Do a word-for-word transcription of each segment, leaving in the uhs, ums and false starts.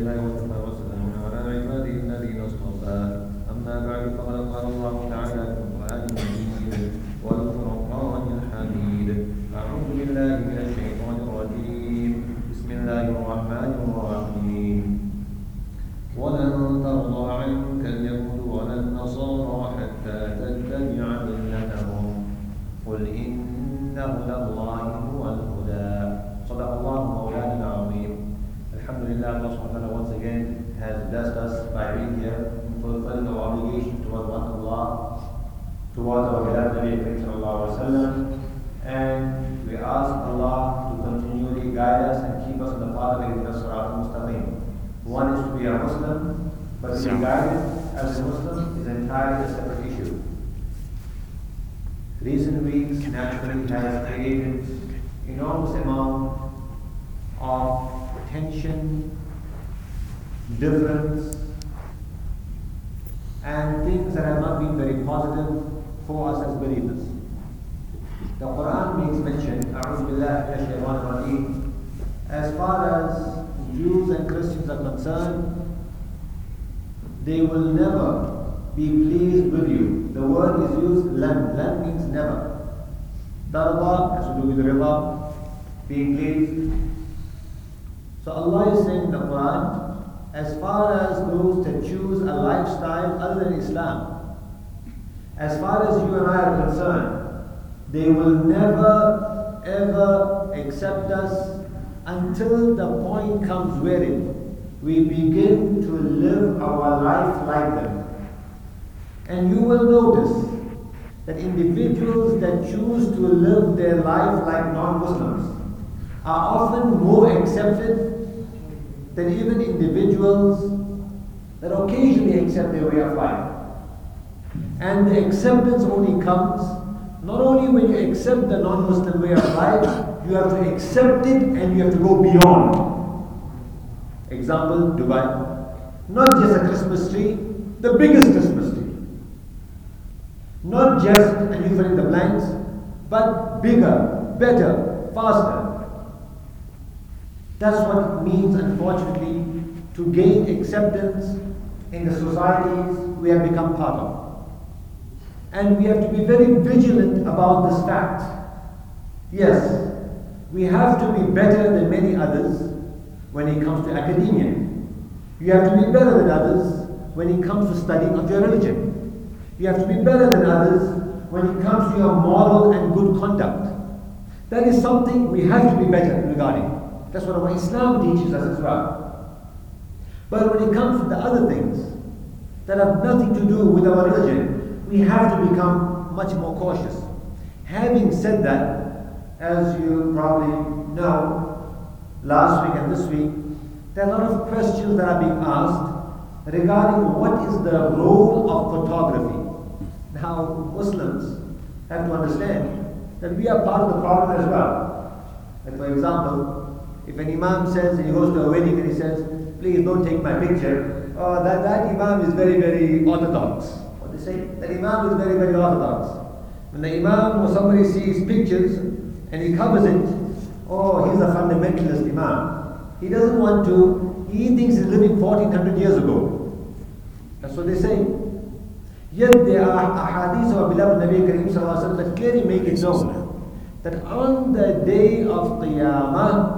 لله وكفى وسلام على عباده الذين اصطفى. أما بعد فقد قال الله تعالى في القرآن المجيد والفرقان الحميد. أعوذ بالله من الشيطان الرجيم. بسم الله الرحمن الرحيم. ولن ترضى عنك اليهود ولا النصارى حتى تتبع ملتهم قل إن هدى الله هو الهدى. صدق الله مولانا العظيم. Alhamdulillah, Allah subhanahu wa ta'ala once again has blessed us by being here and fulfilling our obligation towards one Allah, towards our beloved Nabi Kareem sallallahu alaihi wasallam, and we ask Allah to continually guide us and keep us on the path of the Sirat al-Mustaqim. One is to be a Muslim, but to be guided as a Muslim is entirely a separate issue. Recent weeks naturally has created enormous amount of tension, difference, and things that have not been very positive for us as believers. The Quran makes mention, A'udhu Billahi Minash Shaitanir Rajeem, as far as Jews and Christians are concerned, they will never be pleased with you. The word is used, lan. Lan means never. Darba has to do with riba, being pleased. So Allah is saying in the Quran, as far as those that choose a lifestyle other than Islam, as far as you and I are concerned, they will never ever accept us until the point comes wherein we begin to live our life like them. And you will notice that individuals that choose to live their life like non-Muslims are often more accepted than even individuals that occasionally accept their way of life. And the acceptance only comes not only when you accept the non-Muslim way of life, you have to accept it and you have to go beyond. Example, Dubai. Not just a Christmas tree, the biggest Christmas tree. Not just, and you fill in the blanks, but bigger, better, faster. That's what it means, unfortunately, to gain acceptance in the societies we have become part of. And we have to be very vigilant about this fact. Yes, we have to be better than many others when it comes to academia. You have to be better than others when it comes to studying of your religion. You have to be better than others when it comes to your moral and good conduct. That is something we have to be better regarding. That's what our Islam teaches us as well. But when it comes to the other things that have nothing to do with our religion, we have to become much more cautious. Having said that, as you probably know, last week and this week, there are a lot of questions that are being asked regarding what is the role of photography. Now, Muslims have to understand that we are part of the problem as well. Like for example, if an imam says, and he goes to a wedding and he says, please don't take my picture, oh, that, that imam is very, very orthodox. What they say? That imam is very, very orthodox. When the imam or somebody sees pictures and he covers it, oh, he's a fundamentalist imam. He doesn't want to, he thinks he's living fourteen hundred years ago. That's what they say. Yet there are ahadith of our beloved Nabi Kareem sallallahu alaihi wasallam that clearly make it known that on the day of Qiyamah,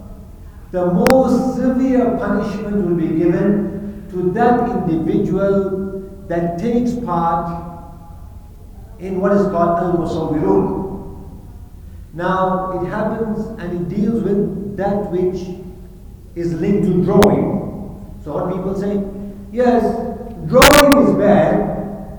the most severe punishment will be given to that individual that takes part in what is called al-musawwirun. Now, it happens and it deals with that which is linked to drawing. So what people say, yes, drawing is bad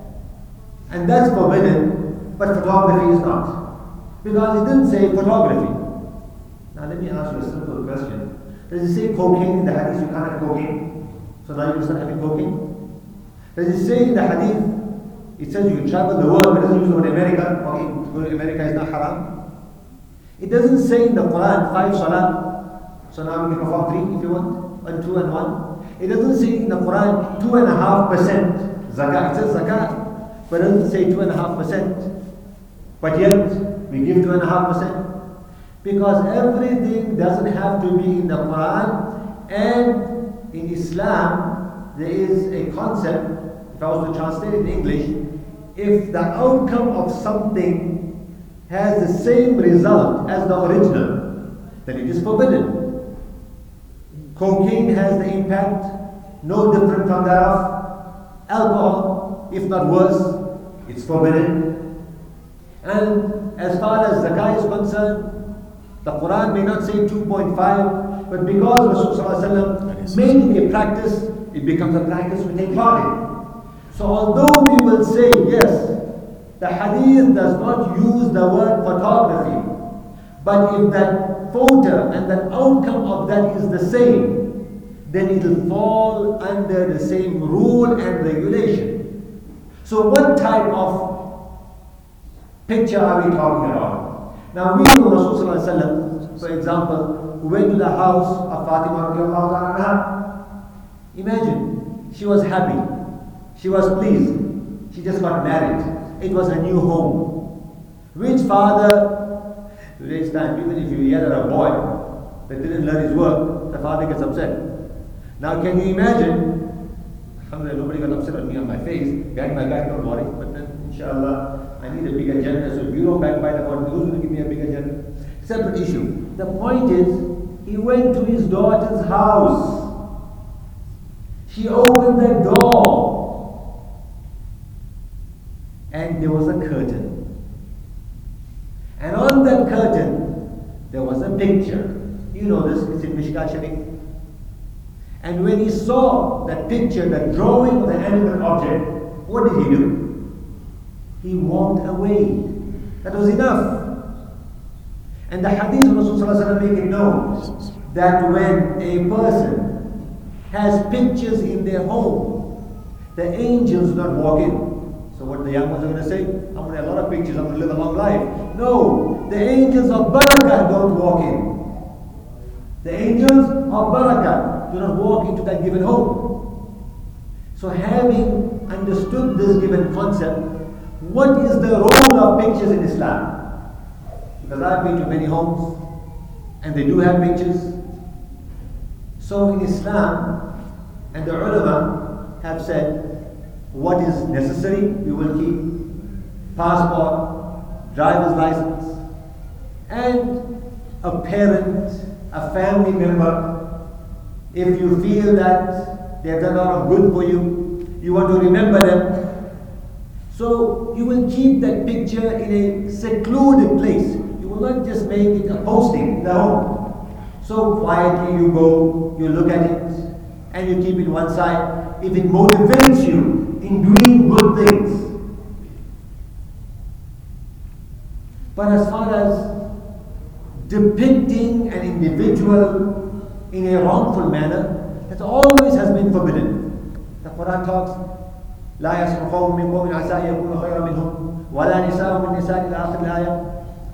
and that's forbidden, but photography is not. Because it didn't say photography. Now let me ask you a simple question. Does it say cocaine in the hadith you can't have cocaine? So now you can start having cocaine? Does it say in the hadith, it says you can travel the world, but it doesn't use the word America? Okay, go to America is not haram. It doesn't say in the Quran five salah. So now we can perform three if you want, and two and one. It doesn't say in the Quran two and a half percent zakat. It says zakat, but it doesn't say two and a half percent. But yet we give two and a half percent. Because everything doesn't have to be in the Quran, and in Islam, there is a concept, if I was to translate it in English, if the outcome of something has the same result as the original, then it is forbidden. Cocaine has the impact no different from that of alcohol, if not worse, it's forbidden. And as far as zakah is concerned, the Quran may not say two point five, but because Rasulullah made it a practice, it becomes a practice we take part in. So although we will say, yes, the hadith does not use the word photography, but if that photo and the outcome of that is the same, then it will fall under the same rule and regulation. So what type of picture are we talking about? Now we know Rasulullah, for example, who went to the house of Fatima radiallahu anha. Imagine, she was happy, she was pleased, she just got married, it was a new home. Which father, today's time, even if you yell at a boy that didn't learn his work, the father gets upset. Now can you imagine, alhamdulillah, nobody got upset on me on my face, behind my back, don't worry, but then inshallah, I need a bigger Jannah, so if you don't backbite about who's going to give me a bigger Jannah? Separate issue. The point is, he went to his daughter's house. She opened the door. And there was a curtain. And on that curtain, there was a picture. You know this, it's in Mishkat Sharif. And when he saw that picture, that drawing of the animate object, what did he do? He walked away. That was enough. And the hadith of Rasulullah make it known that when a person has pictures in their home, the angels do not walk in. So what the young ones are going to say? I'm going to have a lot of pictures, I'm going to live a long life. No, the angels of barakah don't walk in. The angels of barakah do not walk into that given home. So having understood this given concept, what is the role of pictures in Islam? Because I've been to many homes and they do have pictures. So in Islam, and the ulama have said, what is necessary, we will keep passport, driver's license, and a parent, a family member. If you feel that they have done a lot of good for you, you want to remember them, so you will keep that picture in a secluded place. You will not just make it a posting in the home. So quietly you go, you look at it, and you keep it one side. If it motivates you in doing good things. But as far as depicting an individual in a wrongful manner, that always has been forbidden. The Quran talks, لا يسخر قوم من قوم عسى أن يكونوا خيرا منهم ولا نساء من نساء إلى آخر الآية.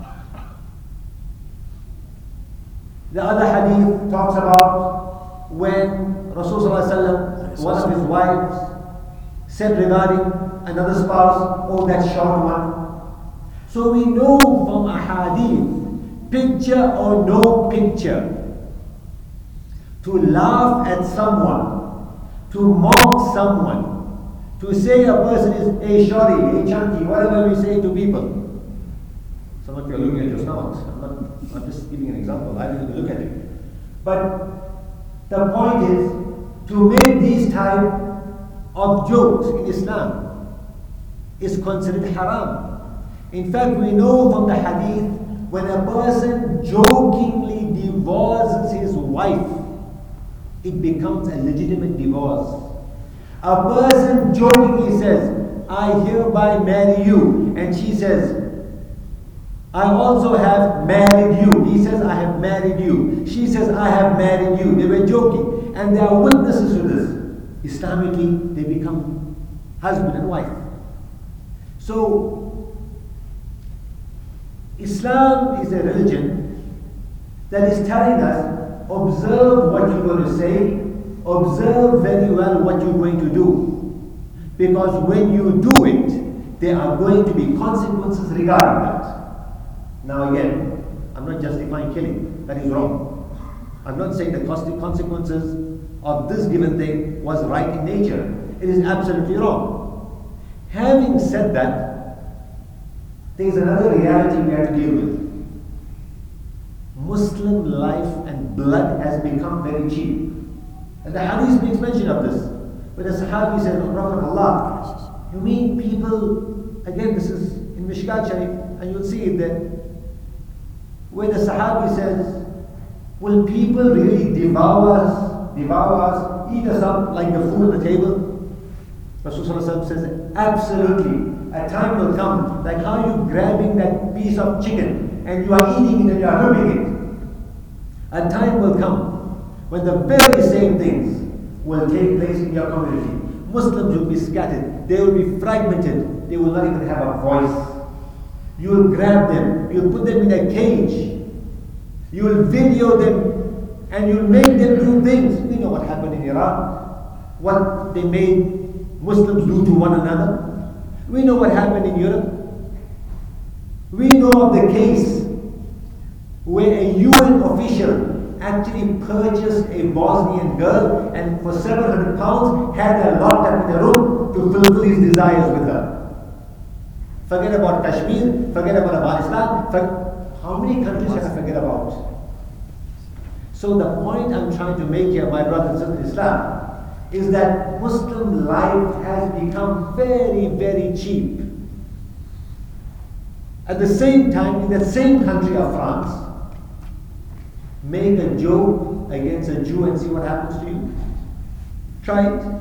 The other hadith talks about when Rasulullah, one of his wives, said regarding another spouse, oh, that short one. So we know from a hadith, picture or no picture, to laugh at someone, to mock someone, to say a person is a shorty, a chunky, whatever we say to people. Some of you are looking at your stomachs. I'm not, I'm just giving an example. I didn't look at it. But the point is to make these type of jokes in Islam is considered haram. In fact, we know from the hadith, when a person jokingly divorces his wife, it becomes a legitimate divorce. A person jokingly says, I hereby marry you, and she says, I also have married you. He says, I have married you. She says, I have married you. They were joking, and there are witnesses to this. Islamically, they become husband and wife. So, Islam is a religion that is telling us, observe what you're going to say, observe very well what you're going to do. Because when you do it, there are going to be consequences regarding that. Now again, I'm not justifying killing, that is wrong. I'm not saying the consequences of this given thing was right in nature. It is absolutely wrong. Having said that, there is another reality we have to deal with. Muslim life and blood has become very cheap. And the hadith makes mention of this. But the Sahabi said, "O Prophet of Allah, you mean people," again this is in Mishkat Sharif, and you'll see it there, where the Sahabi says, "Will people really devour us, devour us, eat us up like the food on the table?" Rasulullah says, "Absolutely. A time will come, like how you grabbing that piece of chicken and you are eating it and you are rubbing it. A time will come when the very same things will take place in your community. Muslims will be scattered, they will be fragmented, they will not even have a voice. You will grab them, you will put them in a cage, you will video them, and you will make them do things." We know what happened in Iraq, what they made Muslims do to one another. We know what happened in Europe. We know of the case where a U N official actually purchased a Bosnian girl and for several hundred pounds had her locked up in a room to fulfill his desires with her. Forget about Kashmir, forget about Afghanistan, for, how many countries can I forget about? So the point I'm trying to make here, my brothers and sisters in Islam, is that Muslim life has become very, very cheap. At the same time, in the same country of France, make a joke against a Jew and see what happens to you. Try it.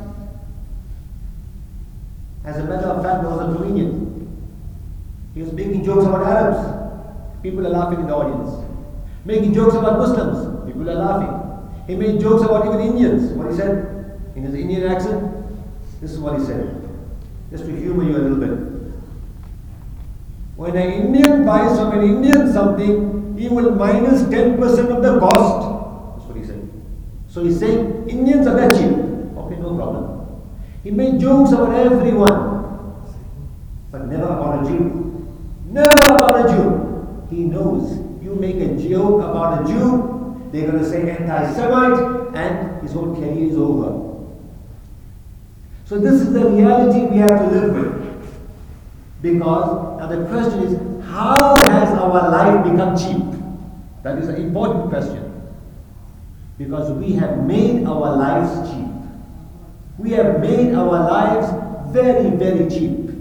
As a matter of fact, there was a comedian. He was making jokes about Arabs. People are laughing in the audience. Making jokes about Muslims. People are laughing. He made jokes about even Indians. What he said in his Indian accent, this is what he said, just to humor you a little bit. When an Indian buys from an Indian something, he will minus ten percent of the cost. That's what he said. So he's saying Indians are that cheap. Okay, no problem. He made jokes about everyone, but never about a Jew. Never about a Jew. He knows you make a joke about a Jew, they're going to say anti-Semite, and his whole career is over. So this is the reality we have to live with. Because now the question is, how has our life become cheap? That is an important question. Because we have made our lives cheap. We have made our lives very, very cheap.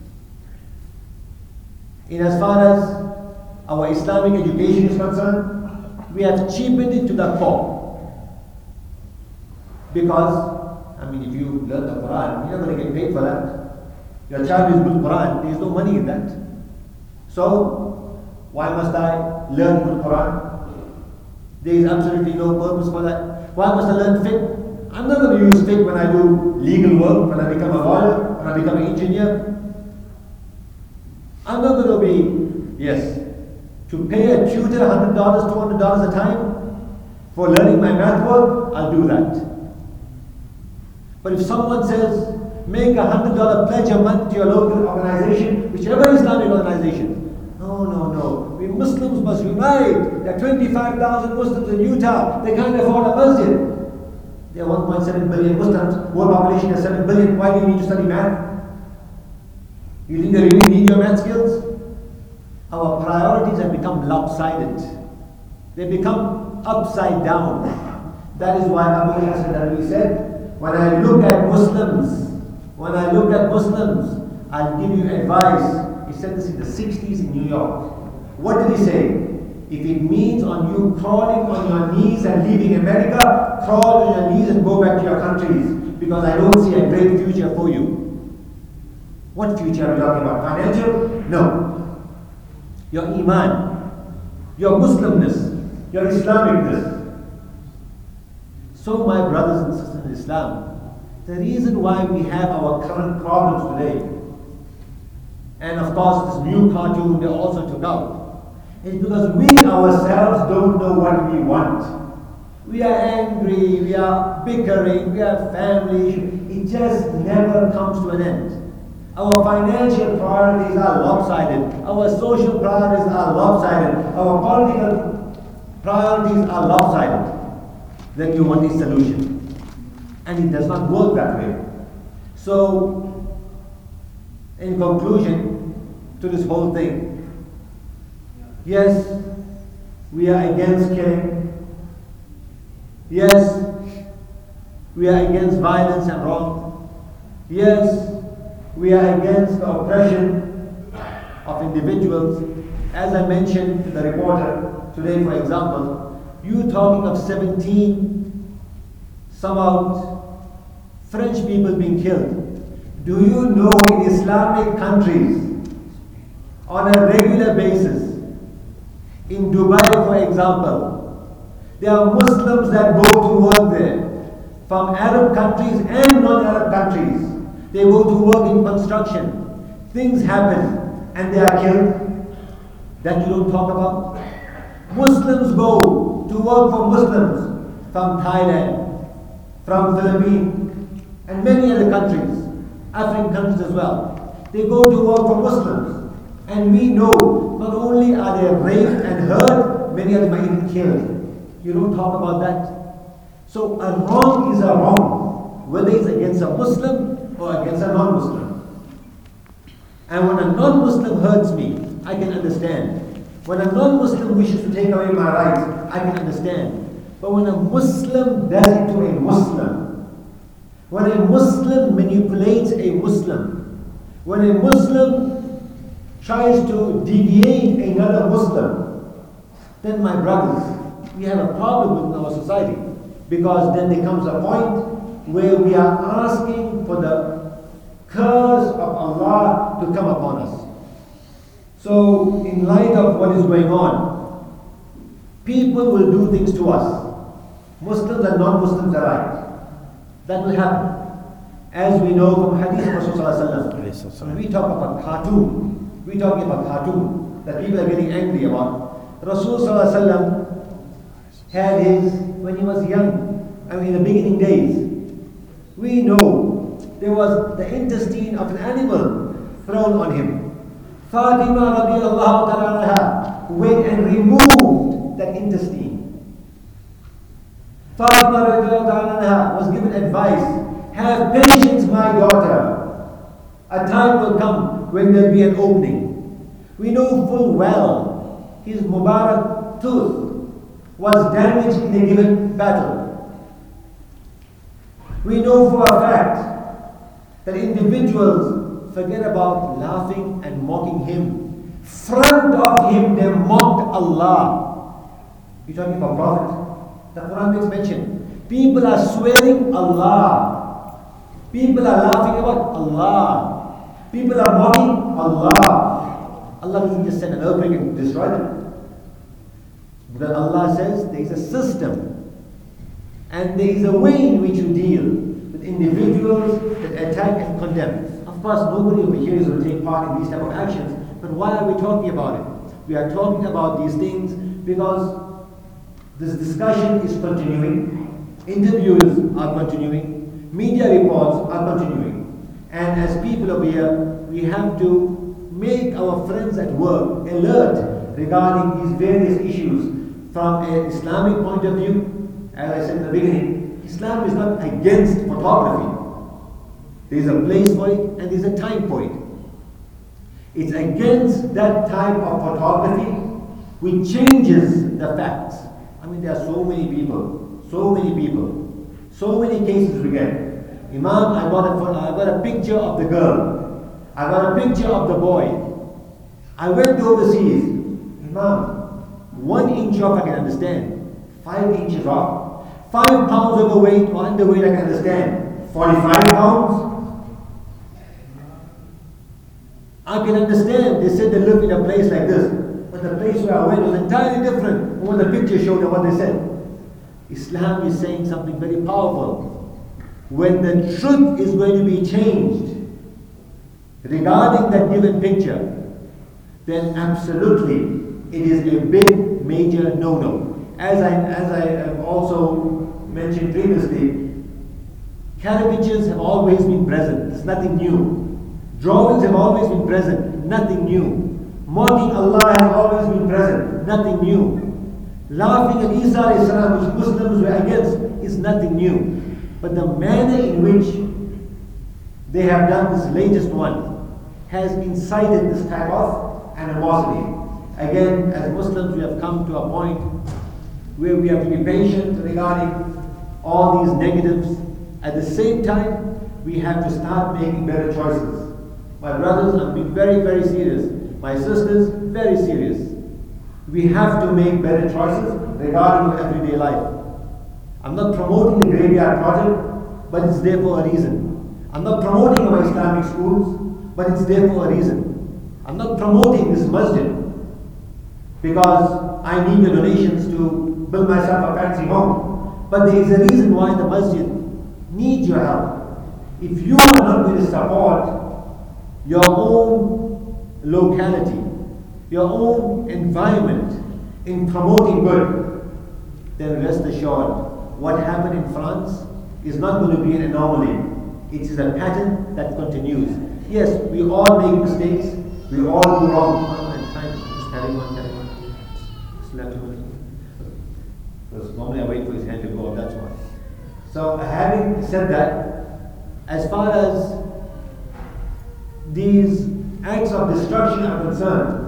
In as far as our Islamic education is concerned, we have cheapened it to the core. Because I mean, if you learn the Quran, you're not going to get paid for that. Your child is good Quran, there's no money in that. So, why must I learn good Quran? There is absolutely no purpose for that. Why must I learn fiqh? I'm not going to use fiqh when I do legal work, when I become a lawyer, when I become an engineer. I'm not going to be, yes, to pay a tutor one hundred dollars, two hundred dollars a time for learning my math work, I'll do that. But if someone says, make a one hundred dollar pledge a month to your local organization, whichever Islamic organization, no, no, no. We Muslims must unite. There are twenty-five thousand Muslims in Utah. They can't afford a masjid. There are one point seven billion Muslims. World population is seven billion. Why do you need to study math? You think they really need your math skills? Our priorities have become lopsided. They become upside down. That is why Abu Hassan Alwi said, when I look at Muslims, when I look at Muslims, I'll give you advice. He said this in the sixties in New York. What did he say? If it means on you crawling on your knees and leaving America, crawl on your knees and go back to your countries, because I don't see a great future for you. What future are we talking about? Financial? No. Your Iman, your Muslimness, your Islamicness. So my brothers and sisters in Islam, the reason why we have our current problems today, and of course this new cartoon they also took out, is because we ourselves don't know what we want. We are angry, we are bickering, we have family issues. It just never comes to an end. Our financial priorities are lopsided. Our social priorities are lopsided. Our political priorities are lopsided. then you want a solution. And it does not work that way. So, in conclusion to this whole thing, yes, we are against killing. Yes, we are against violence and wrong. Yes, we are against the oppression of individuals. As I mentioned to the reporter today, for example, you talking of seventeen, some out French people being killed. Do you know in Islamic countries, on a regular basis, in Dubai, for example, there are Muslims that go to work there, from Arab countries and non-Arab countries. They go to work in construction. Things happen and they are killed. That you don't talk about. Muslims go to work for Muslims from Thailand, from Philippines, and many other countries, African countries as well. They go to work for Muslims. And we know not only are they raped and hurt, many of them are even killed. You don't talk about that. So a wrong is a wrong, whether it's against a Muslim or against a non-Muslim. And when a non-Muslim hurts me, I can understand. When a non-Muslim wishes to take away my rights, I can understand. But when a Muslim does it to a Muslim, when a Muslim manipulates a Muslim, when a Muslim tries to deviate another Muslim, then my brothers, we have a problem with our society. Because then there comes a point where we are asking for the curse of Allah to come upon us. So, in light of what is going on, people will do things to us. Muslims and non-Muslims alike. That will happen. As we know from Hadith of Rasulullah, when we talk about cartoon, we talking about cartoon that people are getting angry about. Rasulullah had his, when he was young, I mean in the beginning days, we know there was the intestine of an animal thrown on him. Fatima radiallahu ta'ala went and removed that intestine. Fatima radiallahu ta'ala was given advice, have patience my daughter. A time will come when there will be an opening. We know full well his Mubarak tooth was damaged in a given battle. We know for a fact that individuals forget about laughing and mocking him. Front of him they mocked Allah. You're talking about Prophet. The Quran makes mention. People are swearing Allah. People are laughing about Allah. People are mocking Allah. Allah doesn't just send an earthquake and destroy them. But Allah says there is a system and there is a way in which you deal with individuals that attack and condemn. Of course, nobody over here is going to take part in these type of actions. But why are we talking about it? We are talking about these things because this discussion is continuing, interviews are continuing, media reports are continuing. And as people over here, we have to make our friends at work alert regarding these various issues from an Islamic point of view. As I said in the beginning, Islam is not against photography. There is a place for it and there is a time for it. It's against that type of photography which changes the facts. I mean, there are so many people, so many people, so many cases we get. Imam, I got a, I got a picture of the girl. I got a picture of the boy. I went overseas. Imam, one inch off I can understand. Five inches off. Five pounds overweight or underweight I can understand. Forty-five pounds. I can understand. They said they live in a place like this. But the place where I went was entirely different from what the picture showed and what they said. Islam is saying something very powerful. When the truth is going to be changed regarding that given picture, then absolutely it is a big, major no-no. As I, as I have also mentioned previously, caricatures have always been present. It's nothing new. Drawings have always been present. Nothing new. Mocking Allah has always been present. Nothing new. Laughing at Isa alayhi salam, which Muslims were against, is nothing new. But the manner in which they have done this latest one has incited this type of animosity. Again, as Muslims, we have come to a point where we have to be patient regarding all these negatives. At the same time, we have to start making better choices. My brothers, I'm being very, very serious. My sisters, very serious. We have to make better choices regarding your everyday life. I'm not promoting the graveyard project, but it's there for a reason. I'm not promoting our Islamic schools, but it's there for a reason. I'm not promoting this masjid because I need the donations to build myself a fancy home. But there is a reason why the masjid needs your help. If you are not going to support your own locality, your own environment in promoting good, then rest assured, what happened in France is not going to be an anomaly. It is a pattern that continues. Yes, we all make mistakes, we all do wrong. I'm trying to just carry on, carry on. Just left him. Because normally I wait for his hand to go up, that's why. So having said that, as far as these acts of destruction are concerned,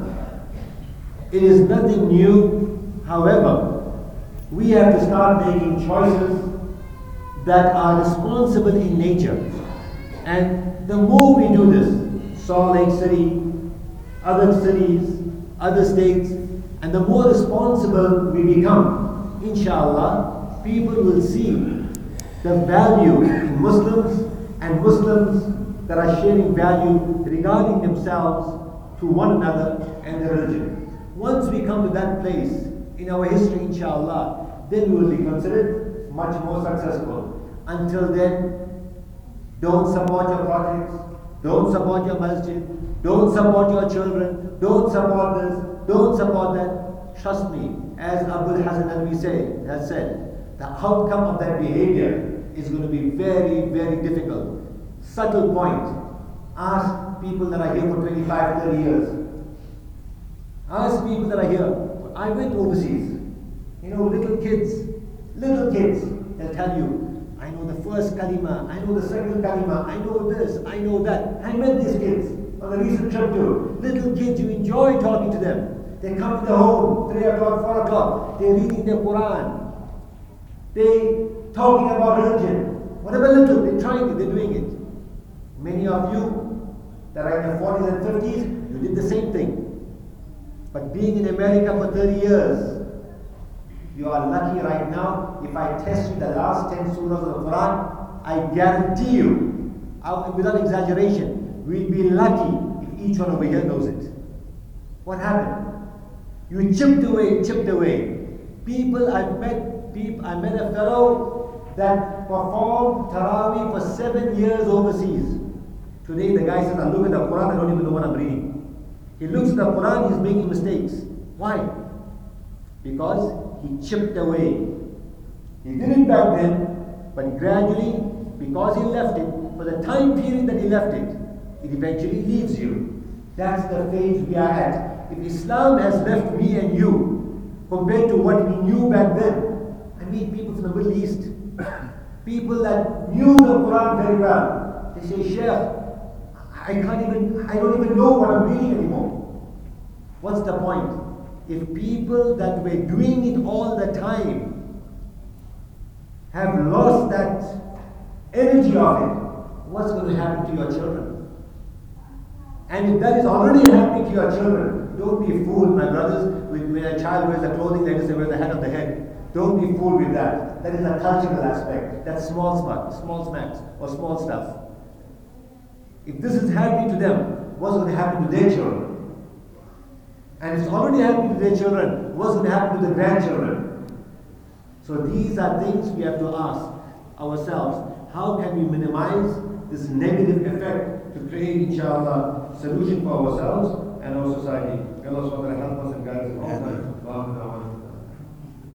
it is nothing new. However, we have to start making choices that are responsible in nature. And the more we do this, Salt Lake City, other cities, other states, and the more responsible we become, inshallah, people will see the value in Muslims and Muslims that are sharing value regarding themselves to one another and their religion. Once we come to that place in our history, inshallah, then we will be considered much more successful. Until then, don't support your projects, don't support your masjid, don't support your children, don't support this, don't support that. Trust me, as Abul Hasan Nalvi say, has said, the outcome of that behavior is going to be very, very difficult. Subtle point. Ask people that are here for twenty-five, thirty years. Ask people that are here. I went overseas. You know, little kids, little kids, they'll tell you, I know the first kalima, I know the second kalima, I know this, I know that. I met these kids on a recent trip too. Little kids, you enjoy talking to them. They come to the home, three o'clock, four o'clock, they're reading their Quran. They talking about religion. Whatever little, they're trying it, they're doing it. Many of you that are in your forties and fifties, you did the same thing. But being in America for thirty years, you are lucky right now. If I test you the last ten surahs of the Quran, I guarantee you, without exaggeration, we'll be lucky if each one over here knows it. What happened? You chipped away, chipped away. People, I've met people, I met a fellow that performed Taraweeh for seven years overseas. Today the guy says, I look at the Quran, I don't even know what I'm reading. He looks at the Quran, he's making mistakes. Why? Because he chipped away. He did it back then, but gradually, because he left it, for the time period that he left it, it eventually leaves you. That's the phase we are at. If Islam has left me and you, compared to what we knew back then, I meet people from the Middle East, people that knew the Quran very well. They say, Sheikh, I can't even, I don't even know what I'm reading anymore. What's the point? If people that were doing it all the time have lost that energy of it, what's going to happen to your children? And if that is already happening to your children, don't be fooled, my brothers, when a child wears the clothing, they just wear the hat on the head. Don't be fooled with that. That is a cultural aspect. That's small stuff, small smacks, or small stuff. If this is happening to them, what's going to happen to their children? And it's already happening to their children, what's going to happen to their grandchildren? So these are things we have to ask ourselves. How can we minimize this negative effect to create, inshallah, solution for ourselves and our society? May Allah subhanahu wa ta'ala help us and guide us in all time.